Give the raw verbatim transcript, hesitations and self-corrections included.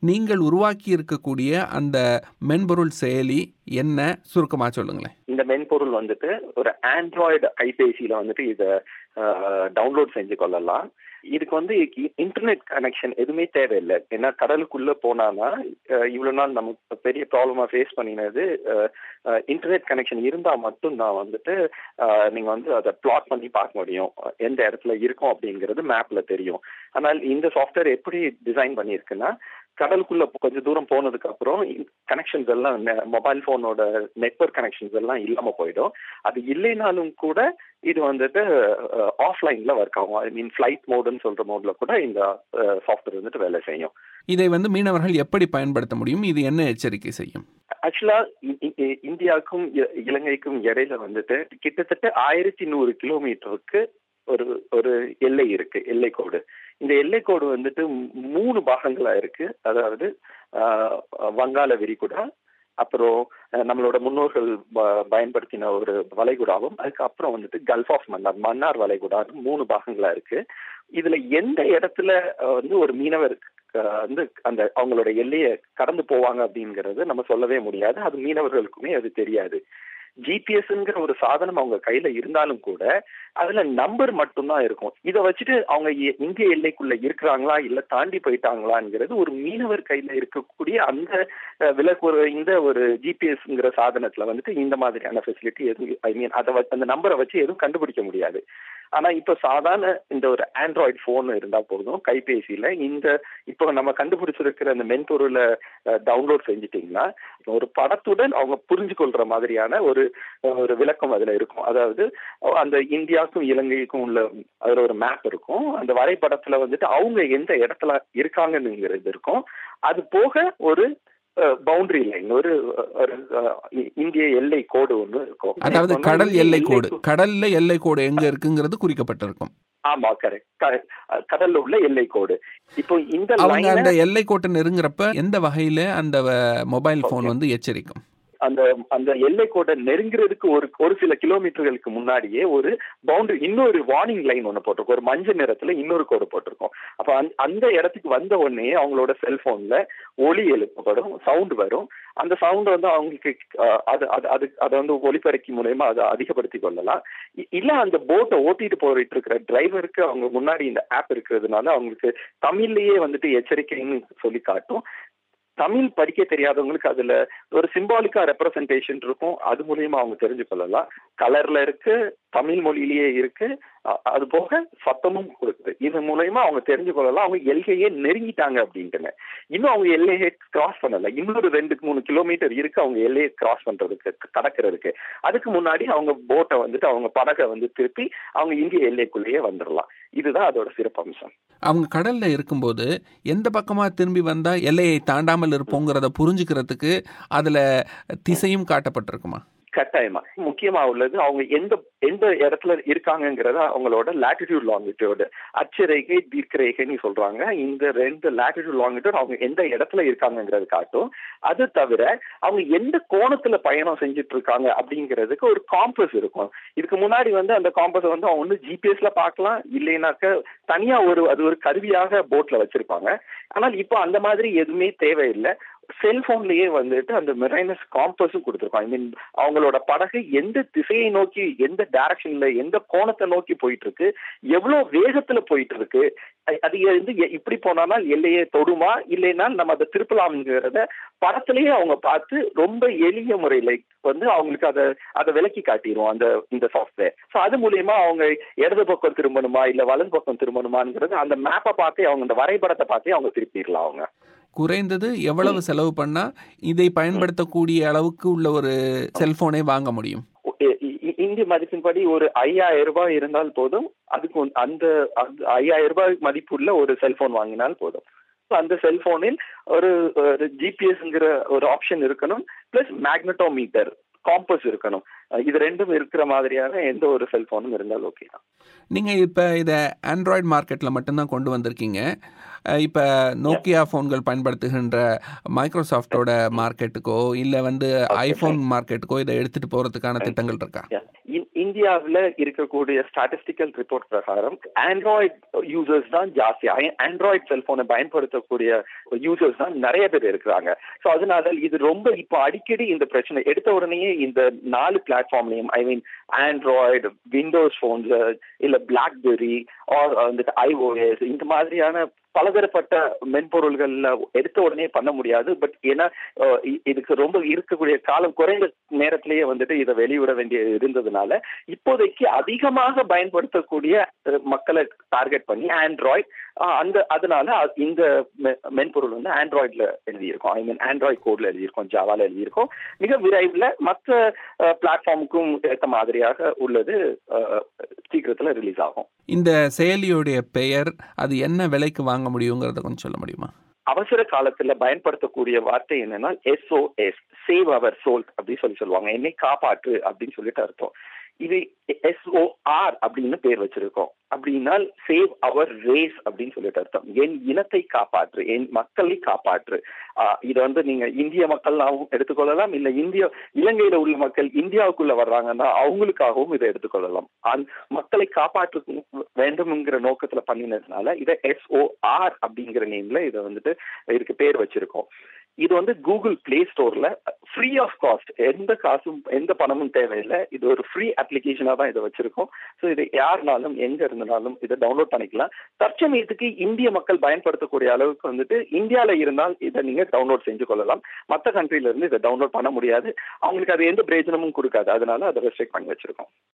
நீங்கள் உருவாக்கி இருக்கக்கூடிய அந்த மென்பொருள் செயலி என்ன, சுருக்கமா சொல்லுங்களேன். இந்த மென்பொருள் வந்துட்டு ஒரு ஆண்ட்ராய்டு கைபேசியில வந்துட்டு இதை டவுன்லோட் செஞ்சு கொள்ளலாம். இதுக்கு வந்து இன்டர்நெட் கனெக்ஷன் எதுவுமே தேவையில்லை. ஏன்னா கடலுக்குள்ள போனானா இவ்வளவு நாள் நமக்கு பெரிய ப்ராப்ளமா ஃபேஸ் பண்ணினது இன்டர்நெட் கனெக்ஷன் இருந்தா மட்டும்தான் வந்துட்டு நீங்க வந்து அதை பிளாட் பண்ணி பார்க்க முடியும், எந்த இடத்துல இருக்கும் அப்படிங்கிறது மேப்ல தெரியும். ஆனால் இந்த சாஃப்ட்வேர் எப்படி டிசைன் பண்ணியிருக்குன்னா, கடலுக்குள்ள கொஞ்சம் தூரம் போனதுக்கு அப்புறம் கனெக்ஷன்ஸ் எல்லாம் மொபைல் போனோட நெட்வொர்க் கனெக்ஷன்ஸ் எல்லாம் இல்லாம போயிடும். அது இல்லைனாலும் கூட இது வந்துட்டு ஆஃப்லைன்ல ஒர்க் ஆகும். ஐ மீன் ஃபிளைட் மோடுன்னு சொல்ற மோட்ல கூட இந்த சாஃப்ட்வேர் வந்துட்டு வேலை செய்யும். இதை வந்து மீனவர்கள் எப்படி பயன்படுத்த முடியும்? இது என்ன எச்சரிக்கை செய்யும்? ஆக்சுவலா இந்தியாவுக்கும் இலங்கைக்கும் இடையில வந்துட்டு கிட்டத்தட்ட ஆயிரத்தி நூறு கிலோமீட்டருக்கு ஒரு ஒரு எல்லை இருக்கு, எல்லை கோடு. இந்த எல்லை கோடு வந்துட்டு மூணு பாகங்களா இருக்கு. அதாவது வங்காள விரிகுடா, அப்புறம் நம்மளோட முன்னோர்கள் பயன்படுத்தின ஒரு வளைகுடாவும், அதுக்கப்புறம் வந்துட்டு கல்ஃப் ஆஃப் மன்னார் மன்னார் வளைகுடான்னு மூணு பாகங்களா இருக்கு. இதுல எந்த இடத்துல வந்து ஒரு மீனவர் வந்து அந்த அவங்களோட எல்லையை கடந்து போவாங்க அப்படிங்கிறது நம்ம சொல்லவே முடியாது. அது மீனவர்களுக்குமே அது தெரியாது. ஜிபிஎஸ்ங்கிற ஒரு சாதனம் அவங்க கையில இருந்தாலும் கூட அதுல நம்பர் மட்டும்தான் இருக்கும். இதை வச்சுட்டு அவங்க இந்திய எல்லைக்குள்ள இருக்கிறாங்களா இல்ல தாண்டி போயிட்டாங்களாங்கிறது ஒரு மீனவர் கையில இருக்கக்கூடிய அந்த விலக்கு இந்த ஒரு ஜிபிஎஸ்ங்கிற சாதனத்துல வந்துட்டு இந்த மாதிரியான ஃபெசிலிட்டி எதுவும், ஐ மீன் அதை அந்த நம்பரை வச்சு எதுவும் கண்டுபிடிக்க முடியாது. ஆனா இப்ப சாதாரண இந்த ஒரு ஆண்ட்ராய்டு போன் இருந்தா போதும், கைபேசியில இந்த இப்போ நம்ம கண்டுபிடிச்சிருக்கிற அந்த மென்பொருளை டவுன்லோட் செஞ்சுட்டீங்கன்னா ஒரு படத்துடன் அவங்க புரிஞ்சு கொள்ற மாதிரியான ஒரு ஒரு விளக்கம் அதுல இருக்கும். அதாவது அந்த இந்தியாவுக்கும் இலங்கைக்கும் உள்ள அதுல ஒரு மேப் இருக்கும். அந்த வரைபடத்துல வந்துட்டு அவங்க எந்த இடத்துல இருக்காங்கன்னுங்கிறது இருக்கும். அது போக ஒரு பவுண்டரி லைன், ஒரு இந்திய எல்லை கோடு ஒன்று இருக்கும். அதாவது கடல் எல்லை கோடு, கடல்ல எல்லை கோடு எங்க இருக்குங்கிறது குறிக்கப்பட்டிருக்கும். ஆமா, கரெக்ட். கடல்ல உள்ள எல்லை கோடு. இப்போ இந்த அந்த எல்லை கோட்டை நெருங்குறப்ப எந்த வகையில அந்த மொபைல் போன் வந்து எச்சரிக்கும்? அந்த அந்த எல்லை கோட்டை நெருங்கிறதுக்கு ஒரு ஒரு சில கிலோமீட்டர்களுக்கு முன்னாடியே ஒரு பவுண்டரி, இன்னொரு வார்னிங் லைன் ஒன்று போட்டிருக்கும். ஒரு மஞ்சள் நிறத்துல இன்னொரு கோடு போட்டிருக்கும். அப்ப அந்த இடத்துக்கு வந்த உடனே அவங்களோட செல்போன்ல ஒலி எழுப்பப்படும், சவுண்ட் வரும். அந்த சவுண்ட் வந்து அவங்களுக்கு அது அது அதை வந்து ஒலிபெருக்கி மூலயமா அதை அதிகப்படுத்தி கொள்ளலாம். இல்ல அந்த போட்டை ஓட்டிட்டு போயிட்டு இருக்கிற டிரைவருக்கு அவங்க முன்னாடி இந்த ஆப் இருக்கிறதுனால அவங்களுக்கு தமிழ்லயே வந்துட்டு எச்சரிக்கைன்னு சொல்லி காட்டும். தமிழ் படிக்க தெரியாதவங்களுக்கு அதுல ஒரு சிம்பாலிக்கா ரெப்ரசன்டேஷன் இருக்கும். அது மூலியமா அவங்க தெரிஞ்சு கொள்ளலாம். கலர்ல இருக்கு, தமிழ் மொழியிலேயே இருக்கு, அது போக சத்தமும் கொடுக்குது. இது மூலயமா அவங்க தெரிஞ்சு கொள்ளலாம் அவங்க எல்கையே நெருங்கிட்டாங்க அப்படின்ட்டுங்க. இன்னும் அவங்க எல்லையை கிராஸ் பண்ணல, இன்னொரு ரெண்டு மூணு கிலோமீட்டர் இருக்கு அவங்க எல்லையை கிராஸ் பண்றதுக்கு, கடக்கிறதுக்கு. அதுக்கு முன்னாடி அவங்க போட்டை வந்துட்டு அவங்க படகை வந்து திருப்பி அவங்க இந்திய எல்லைக்குள்ளேயே வந்துடலாம். இதுதான் அதோட சிறப்பம்சம். அவங்க கடல்ல இருக்கும்போது எந்த பக்கமா திரும்பி வந்தா எல்லையை தாண்டாமல் இருப்போங்கிறத புரிஞ்சுக்கிறதுக்கு அதுல திசையும் காட்டப்பட்டிருக்குமா? கட்டாயமா. முக்கியமா உள்ளது அவங்க எந்த எந்த இடத்துல இருக்காங்கிறத அவங்களோட லாட்டிடியூட் லாங்கிடியூடு, அச்சரேகை தீர்க்கரேகைன்னு சொல்றாங்க. இந்த ரெண்டு லாட்டிடியூட் லாங்கிடியூட் அவங்க எந்த இடத்துல இருக்காங்கிறது காட்டும். அது தவிர அவங்க எந்த கோணத்துல பயணம் செஞ்சுட்டு இருக்காங்க அப்படிங்கிறதுக்கு ஒரு காம்பஸ் இருக்கும். இதுக்கு முன்னாடி வந்து அந்த காம்பஸ் வந்து அவங்க வந்து ஜிபிஎஸ்ல பார்க்கலாம், இல்லைனாக்க தனியா ஒரு அது ஒரு கருவியாக போட்ல வச்சிருப்பாங்க. ஆனால் இப்போ அந்த மாதிரி எதுவுமே தேவையில்லை. செல்போன்லயே வந்துட்டு அந்த மெரைனஸ் காம்பஸும் கொடுத்துருக்கோம். ஐ மீன் அவங்களோட படகு எந்த திசையை நோக்கி, எந்த டைரக்ஷன்ல, எந்த கோணத்தை நோக்கி போயிட்டு இருக்கு, எவ்வளவு வேகத்துல போயிட்டு இருக்கு, அது வந்து இப்படி போனாலும் எல்லையே தொடுமா இல்லைன்னா நம்ம அதை திருப்பலாம்ங்கிறத படத்திலேயே அவங்க பார்த்து ரொம்ப எளிய முறையில வந்து அவங்களுக்கு அதை அதை விளக்கி காட்டிடுவோம் அந்த இந்த சாஃப்ட்வேர். ஸோ அது மூலியமா அவங்க இடது பக்கம் திரும்பணுமா இல்ல வலது பக்கம் திரும்பணுமாங்கிறது அந்த மேப்பை பார்த்தே, அவங்க இந்த வரைபடத்தை பார்த்தே அவங்க திருப்பிடலாம். அவங்க குறைந்தது எவ்வளவு செலவு பண்ணா இதை பயன்படுத்தக்கூடிய அளவுக்கு உள்ள ஒரு செல்போனை வாங்க முடியும்? இந்திய மதிப்பின்படி ஒரு ஐயாயிரம் ரூபாய் இருந்தால் போதும். அதுக்கு அந்த ஐயாயிரம் ரூபாய் மதிப்புள்ள ஒரு செல்போன் வாங்கினால் போதும். அந்த செல்போனில் ஒரு ஜிபிஎஸ்ங்கிற ஒரு ஆப்ஷன் இருக்கணும், பிளஸ் மேக்னட்டோமீட்டர், காம்பஸ் இருக்கணும். இது ரெண்டும் இருக்கிற மாதிரியான எந்த ஒரு செல்போனும் இருந்தால் ஓகே தான். நீங்க இப்ப இதை ஆண்ட்ராய்டு மார்க்கெட்ல மட்டும்தான் கொண்டு வந்திருக்கீங்க. இப்ப நோக்கியா போன்கள் பயன்படுத்துகின்ற மைக்ரோசாஃப்டோட மார்க்கெட்டுக்கோ இல்ல வந்து ஐபோன் மார்க்கெட்டுக்கோ இதை எடுத்துட்டு போறதுக்கான திட்டங்கள் இருக்கா? இந்தியாவில் இருக்கக்கூடிய ஸ்டாட்டிஸ்டிக்கல் ரிப்போர்ட் பிரகாரம் ஆண்ட்ராய்டு யூசர்ஸ் தான் ஜாஸ்தி. ஆண்ட்ராய்டு செல்போனை பயன்படுத்தக்கூடிய யூசர்ஸ் தான் நிறைய பேர் இருக்கிறாங்க. ஸோ அதனால இது ரொம்ப இப்போ அடிக்கடி இந்த பிரச்சனை எடுத்த உடனே இந்த நாலு பிளாட்ஃபார்ம்லையும் I mean Android, Windows phones, இல்ல பிளாக்பெர்ரி ஆர் வந்துட்டு ஐஓஎஸ் இந்த மாதிரியான பலதரப்பட்ட மென்பொருள்கள்ல எடுத்த உடனே பண்ண முடியாது. பட் ஏன்னா இதுக்கு ரொம்ப இருக்கக்கூடிய காலம் குறைந்த நேரத்திலேயே வந்துட்டு இதை வெளியிட வேண்டிய இருந்ததுனால இப்போதைக்கு அதிகமாக பயன்படுத்தக்கூடிய மக்களை டார்கெட் பண்ணி ஆண்ட்ராய்டு அந்த அதனால இந்த மென்பொருள் வந்து ஆண்ட்ராய்டுல எழுதியிருக்கோம். ஐ மீன் ஆண்ட்ராய்டு கோட்ல எழுதியிருக்கோம், ஜாவால எழுதியிருக்கோம். மிக விரைவில் மற்ற பிளாட்ஃபார்முக்கும் ஏற்ற மாதிரியாக உள்ளது சீக்கிரத்தில் ரிலீஸ் ஆகும். இந்த செயலியுடைய பெயர் அது என்ன விலைக்கு வாங்க முடியுங்கிறத கொஞ்சம் சொல்ல முடியுமா? அவசர காலத்துல பயன்படுத்தக்கூடிய வார்த்தை என்னன்னா எஸ்ஓஎஸ், சேவ் அவர் சோல் அப்படின்னு சொல்லி சொல்லுவாங்க. என்னை காப்பாற்று அப்படின்னு சொல்லிட்டு அர்த்தம். இது எஸ்ஓஆர் அப்படின்னு பேர் வச்சிருக்கோம். அப்படின்னா சேவ் அவர் ரேஸ் அப்படின்னு சொல்லிட்டு அர்த்தம். என் இனத்தை காப்பாற்று, என் மக்களை காப்பாற்று. ஆஹ் இதை வந்து நீங்க இந்திய மக்கள்னாவும் எடுத்துக்கொள்ளலாம், இல்ல இந்தியா இலங்கையில உள்ள மக்கள் இந்தியாவுக்குள்ள வர்றாங்கன்னா அவங்களுக்காகவும் இதை எடுத்துக்கொள்ளலாம். அந்த மக்களை காப்பாற்ற வேண்டும்ங்கிற நோக்கத்துல பண்ணினதுனால இதை எஸ்ஓஆர் அப்படிங்கிற நேம்ல இதை வந்துட்டு இதுக்கு பேர் வச்சிருக்கோம். இது வந்து கூகுள் பிளே ஸ்டோர்ல ஃப்ரீ ஆஃப் காஸ்ட், எந்த காசும் எந்த பணமும் தேவையில்லை. இது ஒரு ஃப்ரீ அப்ளிகேஷனா தான் இதை வச்சிருக்கோம். ஸோ இதை யாருனாலும் எங்க இருந்தாலும் இதை டவுன்லோட் பண்ணிக்கலாம். தற்சமயத்துக்கு இந்திய மக்கள் பயன்படுத்தக்கூடிய அளவுக்கு வந்துட்டு இந்தியாவில இருந்தால் இதை நீங்க டவுன்லோட் செஞ்சு கொள்ளலாம். மற்ற கண்ட்ரில இருந்து இதை டவுன்லோட் பண்ண முடியாது. அவங்களுக்கு அது எந்த பிரயோஜனமும் கொடுக்காது. அதனால அதை ரெஸ்ட்ரிக்ட் பண்ணி வச்சிருக்கோம்.